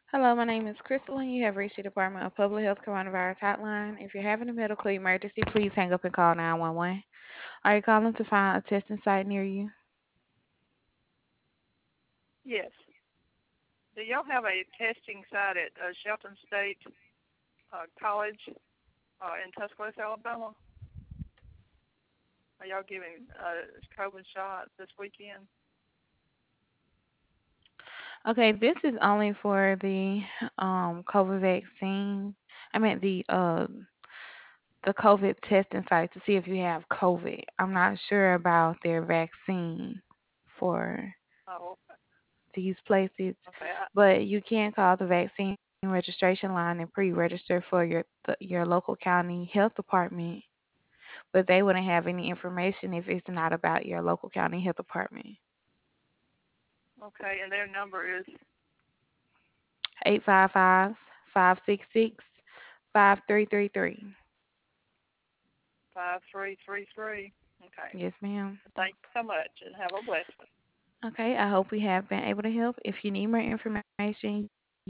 Hello, my name is Crystal, and you have reached the Department of Public Health Coronavirus Hotline. If you're having a medical emergency, please hang up and call 911. Are you calling to find a testing site near you? Yes. Do y'all have a testing site at Shelton State College in Tuscaloosa, Alabama? Are y'all giving COVID shots this weekend? Okay, this is only for the COVID vaccine. I meant the COVID testing site to see if you have COVID. I'm not sure about their vaccine for Oh, okay. these places, Okay. but you can call the vaccine registration line and pre-register for your local county health department, but they wouldn't have any information if it's not about your local county health department. Okay, and their number is 855-566-5333. 5333. Okay. Yes, ma'am. Thank you so much, and have a blessed one. Okay, I hope we have been able to help. If you need more information,